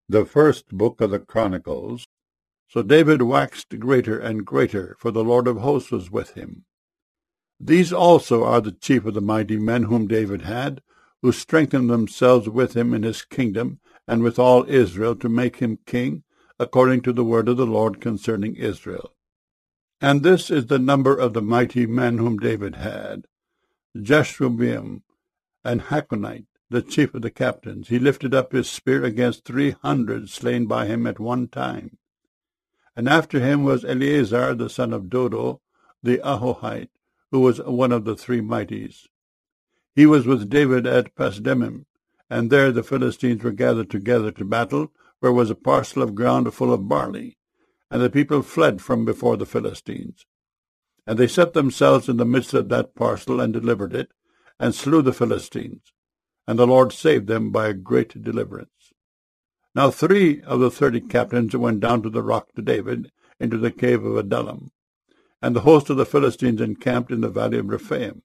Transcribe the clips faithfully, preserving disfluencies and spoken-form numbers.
The first book of the Chronicles. So David waxed greater and greater, for the Lord of hosts was with him. These also are the chief of the mighty men whom David had, who strengthened themselves with him in his kingdom, and with all Israel, to make him king, according to the word of the Lord concerning Israel. And this is the number of the mighty men whom David had: Jashobeam and Hakonite, the chief of the captains. He lifted up his spear against three hundred slain by him at one time. And after him was Eleazar the son of Dodo, the Ahohite, who was one of the three mighties. He was with David at Pasdemim, and there the Philistines were gathered together to battle, where was a parcel of ground full of barley. And the people fled from before the Philistines. And they set themselves in the midst of that parcel, and delivered it, and slew the Philistines. And the Lord saved them by a great deliverance. Now three of the thirty captains went down to the rock to David, into the cave of Adullam. And the host of the Philistines encamped in the valley of Rephaim.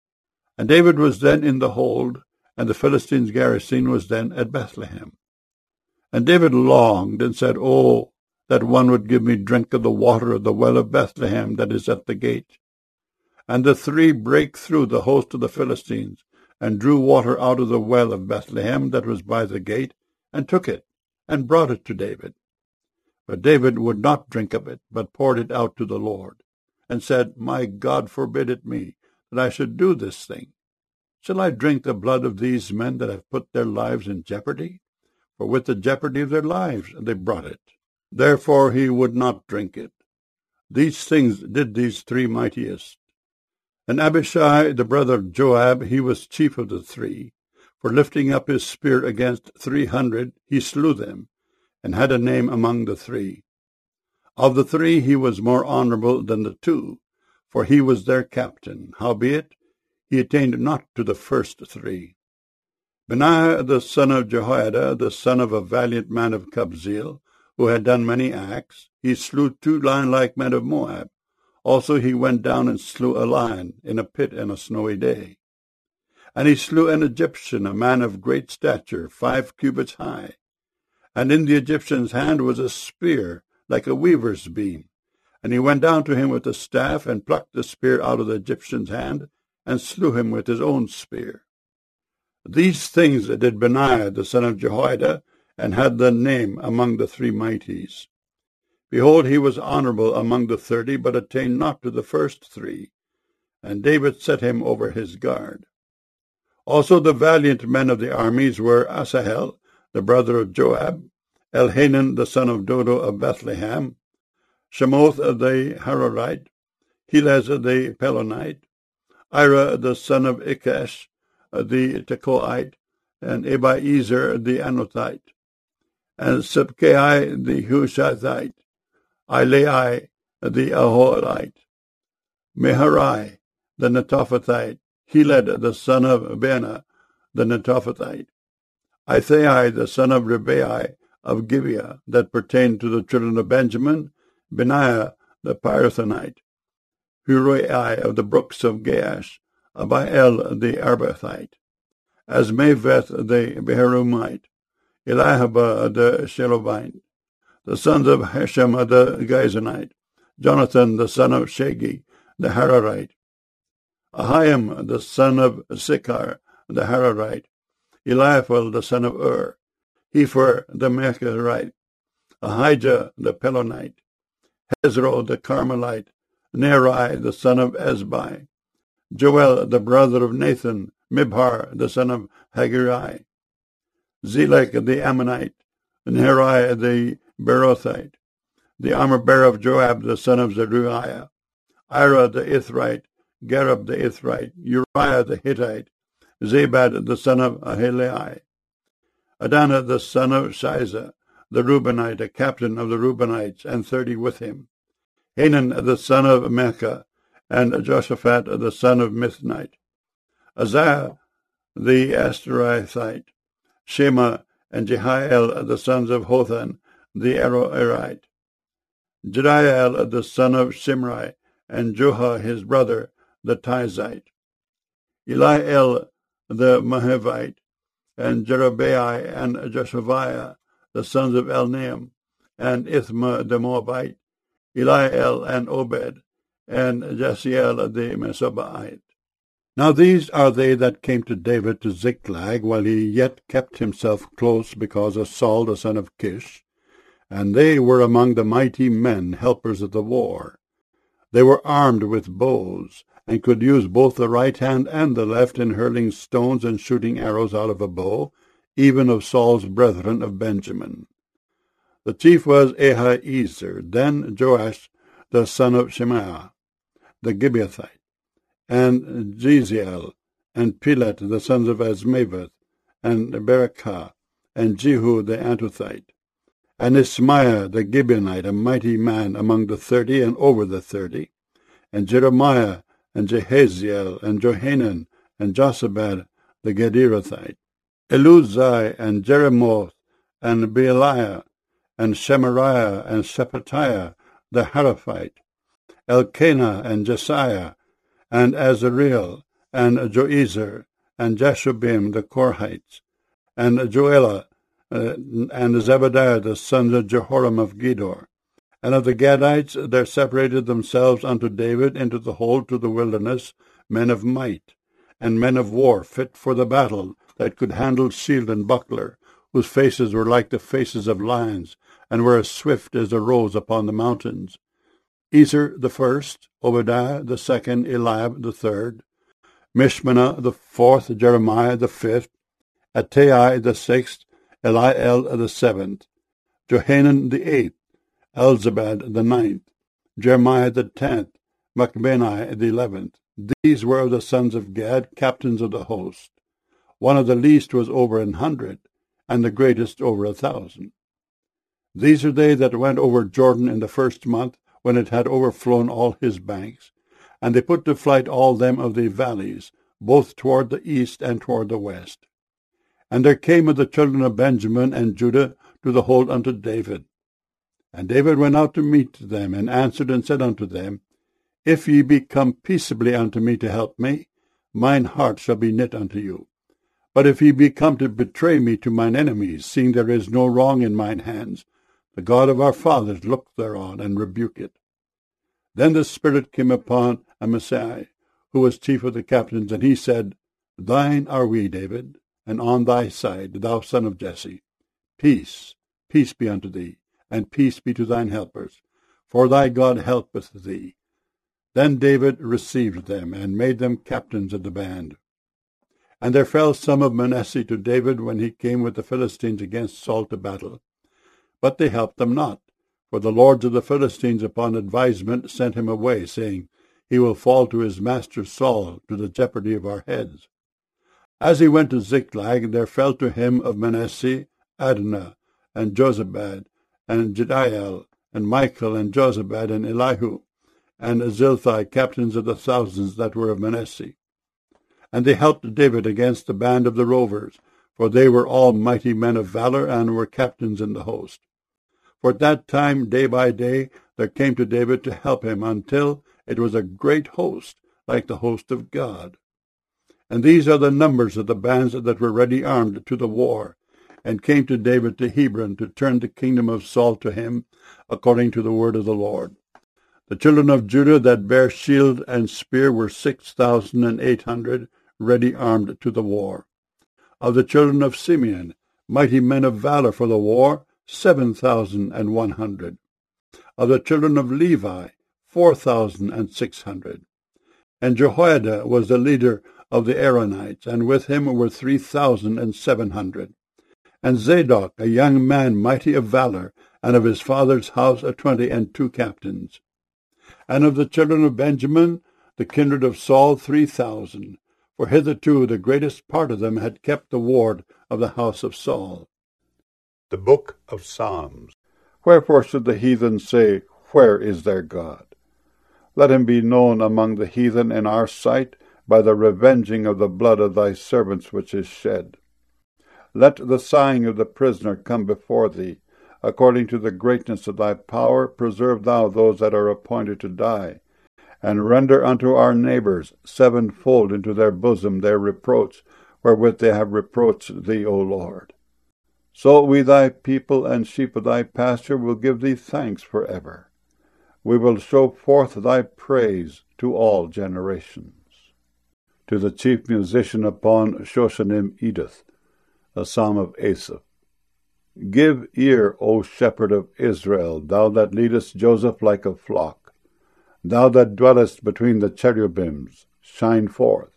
And David was then in the hold, and the Philistines' garrison was then at Bethlehem. And David longed, and said, Oh, that one would give me drink of the water of the well of Bethlehem that is at the gate. And the three brake through the host of the Philistines, and drew water out of the well of Bethlehem that was by the gate, and took it, and brought it to David. But David would not drink of it, but poured it out to the Lord, and said, My God forbid it me, that I should do this thing. Shall I drink the blood of these men that have put their lives in jeopardy? For with the jeopardy of their lives they brought it. Therefore he would not drink it. These things did these three mightiest. And Abishai, the brother of Joab, he was chief of the three. For lifting up his spear against three hundred, he slew them, and had a name among the three. Of the three he was more honorable than the two, for he was their captain. Howbeit, he attained not to the first three. Benaiah the son of Jehoiada, the son of a valiant man of Kabzeel, who had done many acts, he slew two lion-like men of Moab. Also he went down and slew a lion in a pit on a snowy day. And he slew an Egyptian, a man of great stature, five cubits high. And in the Egyptian's hand was a spear, like a weaver's beam. And he went down to him with a staff, and plucked the spear out of the Egyptian's hand, and slew him with his own spear. These things did Benaiah the son of Jehoiada, and had the name among the three mighties. Behold, he was honorable among the thirty, but attained not to the first three. And David set him over his guard. Also the valiant men of the armies were Asahel, the brother of Joab, Elhanan the son of Dodo of Bethlehem, Shemoth the Hararite, Helez the Pelonite, Ira the son of Ikesh the Tekoite, and Abiezer the Anothite, and Sibkai the Hushathite, Ilai the Ahohite, Meharai the Netophathite, Heled the son of Benah the Netophathite, Ithai the son of Ribai of Gibeah, that pertained to the children of Benjamin, Benaiah the Pirathonite, Hurai of the brooks of Gaash, Abiel the Arbathite, Asmaveth the Beharumite, Eliahaba the Shelobite, the sons of Hashem the Gizonite, Jonathan the son of Shagi the Hararite, Ahiam the son of Sichar the Hararite, Eliaphel the son of Ur, Hefer the Mechirite, Ahijah the Pelonite, Hezro the Carmelite, Neri the son of Ezbai, Joel the brother of Nathan, Mibhar the son of Haggai, Zelek the Ammonite, Neri the Berothite, the armor-bearer of Joab the son of Zeruiah, Ira the Ithrite, Gareb the Ithrite, Uriah the Hittite, Zabad the son of Ahilai, Adana the son of Shiza, the Reubenite, a captain of the Reubenites, and thirty with him, Hanan the son of Mecca, and Joshaphat the son of Mithnite, Azariah the Astarithite, Shema and Jehiel the sons of Hothan the Aroerite, Jediel the son of Shimri, and Joha his brother the Tizite, Eliel the Mahevite, and Jerubai and Joshaviah the sons of Elnaam, and Ithma the Moabite, Eliel and Obed, and Jasiel the Mesobaite. Now these are they that came to David to Ziklag, while he yet kept himself close because of Saul the son of Kish, and they were among the mighty men, helpers of the war. They were armed with bows, and could use both the right hand and the left in hurling stones and shooting arrows out of a bow, even of Saul's brethren of Benjamin. The chief was Ahiezer, then Joash the son of Shemaiah, the Gibeathite, and Jeziel, and Pelet the sons of Azmaveth, and Berekah, and Jehu the Antothite, and Ismaiah the Gibeonite, a mighty man among the thirty and over the thirty, and Jeremiah, and Jehaziel, and Johanan, and Josabad the Gederathite, Eluzai, and Jeremoth, and Bealiah, and Shemariah, and Shephatiah the Haraphite, Elkanah, and Jesiah, and Azareel, and Joezer, and Jashubim the Korhites, and Joelah, uh, and Zebadiah the sons of Jehoram of Gedor. And of the Gadites there separated themselves unto David into the hold to the wilderness men of might, and men of war fit for the battle, that could handle shield and buckler, whose faces were like the faces of lions, and were as swift as the roes upon the mountains. Ezer the first, Obadiah the second, Eliab the third, Mishmannah the fourth, Jeremiah the fifth, Attai the sixth, Eliel the seventh, Johanan the eighth, Elzabad the ninth, Jeremiah the tenth, Machbenai the eleventh. These were of the sons of Gad, captains of the host. One of the least was over an hundred, and the greatest over a thousand. These are they that went over Jordan in the first month, when it had overflown all his banks, and they put to flight all them of the valleys, both toward the east and toward the west. And there came of the children of Benjamin and Judah to the hold unto David. And David went out to meet them, and answered and said unto them, If ye be come peaceably unto me to help me, mine heart shall be knit unto you. But if ye be come to betray me to mine enemies, seeing there is no wrong in mine hands, the God of our fathers look thereon, and rebuke it. Then the Spirit came upon Amasai, who was chief of the captains, and he said, Thine are we, David, and on thy side, thou son of Jesse. Peace, peace be unto thee, and peace be to thine helpers, for thy God helpeth thee. Then David received them, and made them captains of the band. And there fell some of Manasseh to David when he came with the Philistines against Saul to battle. But they helped them not, for the lords of the Philistines upon advisement sent him away, saying, He will fall to his master Saul, to the jeopardy of our heads. As he went to Ziklag, there fell to him of Manasseh Adnah, and Jozabad, and Jediael, and Michael, and Jozabad, and Elihu, and Zilthai, captains of the thousands that were of Manasseh. And they helped David against the band of the rovers, for they were all mighty men of valor, and were captains in the host. For at that time, day by day, there came to David to help him, until it was a great host, like the host of God. And these are the numbers of the bands that were ready armed to the war, and came to David to Hebron, to turn the kingdom of Saul to him, according to the word of the Lord. The children of Judah that bare shield and spear were six thousand and eight hundred, ready armed to the war. Of the children of Simeon, mighty men of valor for the war, seven thousand and one hundred. Of the children of Levi, four thousand and six hundred. And Jehoiada was the leader of the Aaronites, and with him were three thousand and seven hundred. And Zadok, a young man mighty of valor, and of his father's house a twenty and two captains. And of the children of Benjamin, the kindred of Saul, three thousand. For hitherto the greatest part of them had kept the ward of the house of Saul. The Book of Psalms. Wherefore should the heathen say, Where is their God? Let him be known among the heathen in our sight by the revenging of the blood of thy servants which is shed. Let the sighing of the prisoner come before thee. According to the greatness of thy power, preserve thou those that are appointed to die, and render unto our neighbors sevenfold into their bosom their reproach, wherewith they have reproached thee, O Lord. So we thy people and sheep of thy pasture will give thee thanks for ever. We will show forth thy praise to all generations. To the chief musician upon Shoshanim Edith, a psalm of Asaph. Give ear, O shepherd of Israel, thou that leadest Joseph like a flock. Thou that dwellest between the cherubims, shine forth.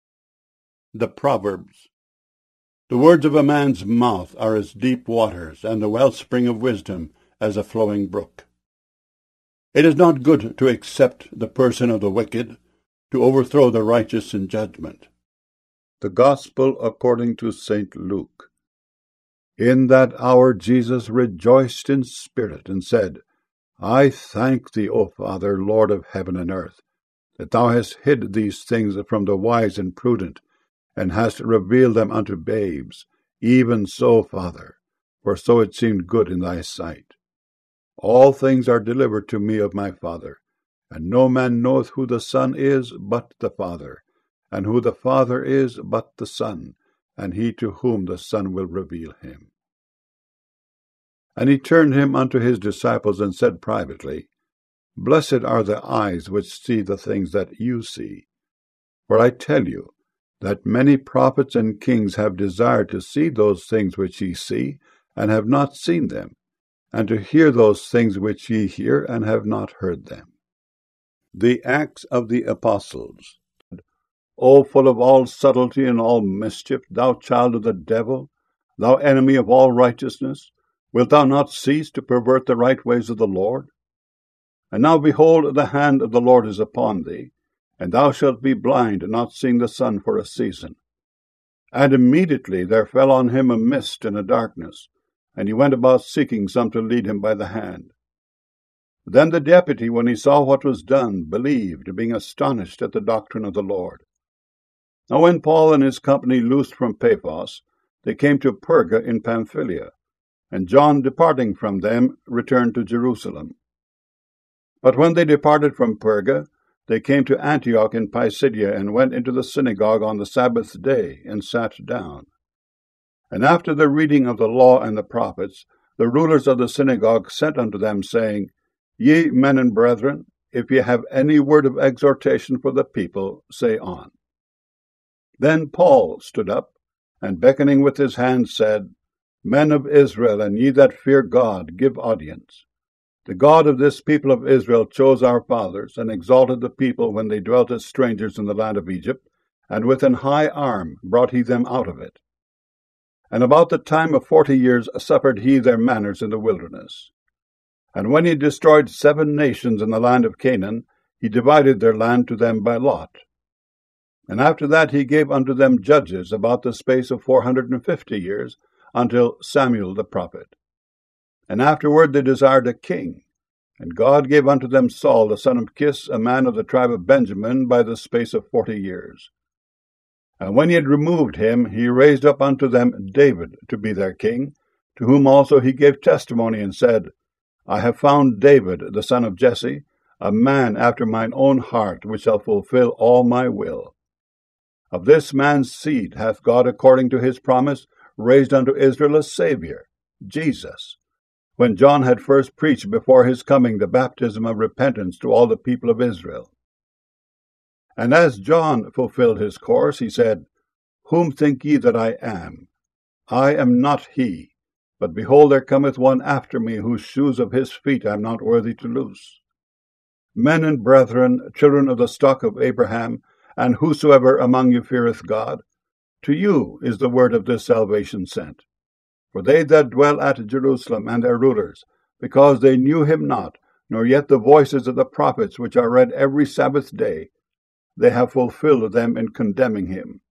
The Proverbs. The words of a man's mouth are as deep waters, and the wellspring of wisdom as a flowing brook. It is not good to accept the person of the wicked, to overthrow the righteous in judgment. The Gospel according to Saint Luke. In that hour Jesus rejoiced in spirit, and said, I thank thee, O Father, Lord of heaven and earth, that thou hast hid these things from the wise and prudent, and hast revealed them unto babes. Even so, Father, for so it seemed good in thy sight. All things are delivered to me of my Father, and no man knoweth who the Son is but the Father, and who the Father is but the Son, and he to whom the Son will reveal him. And he turned him unto his disciples, and said privately, Blessed are the eyes which see the things that you see. For I tell you, that many prophets and kings have desired to see those things which ye see, and have not seen them, and to hear those things which ye hear, and have not heard them. The Acts of the Apostles. O full of all subtlety and all mischief, thou child of the devil, thou enemy of all righteousness, wilt thou not cease to pervert the right ways of the Lord? And now behold, the hand of the Lord is upon thee, and thou shalt be blind, not seeing the sun for a season. And immediately there fell on him a mist and a darkness, and he went about seeking some to lead him by the hand. Then the deputy, when he saw what was done, believed, being astonished at the doctrine of the Lord. Now when Paul and his company loosed from Paphos, they came to Perga in Pamphylia, and John, departing from them, returned to Jerusalem. But when they departed from Perga, they came to Antioch in Pisidia, and went into the synagogue on the Sabbath day, and sat down. And after the reading of the law and the prophets, the rulers of the synagogue sent unto them, saying, Ye men and brethren, if ye have any word of exhortation for the people, say on. Then Paul stood up, and beckoning with his hand said, Men of Israel, and ye that fear God, give audience. The God of this people of Israel chose our fathers, and exalted the people when they dwelt as strangers in the land of Egypt, and with an high arm brought he them out of it. And about the time of forty years suffered he their manners in the wilderness. And when he destroyed seven nations in the land of Canaan, he divided their land to them by lot. And after that he gave unto them judges about the space of four hundred and fifty years, until Samuel the prophet. And afterward they desired a king, and God gave unto them Saul the son of Kis, a man of the tribe of Benjamin, by the space of forty years. And when he had removed him, he raised up unto them David to be their king, to whom also he gave testimony, and said, I have found David the son of Jesse, a man after mine own heart, which shall fulfill all my will. Of this man's seed hath God, according to his promise, raised unto Israel a Saviour, Jesus, when John had first preached before his coming the baptism of repentance to all the people of Israel. And as John fulfilled his course, he said, Whom think ye that I am? I am not he, but behold, there cometh one after me, whose shoes of his feet I am not worthy to loose. Men and brethren, children of the stock of Abraham, and whosoever among you feareth God, to you is the word of this salvation sent. For they that dwell at Jerusalem and their rulers, because they knew him not, nor yet the voices of the prophets which are read every Sabbath day, they have fulfilled them in condemning him.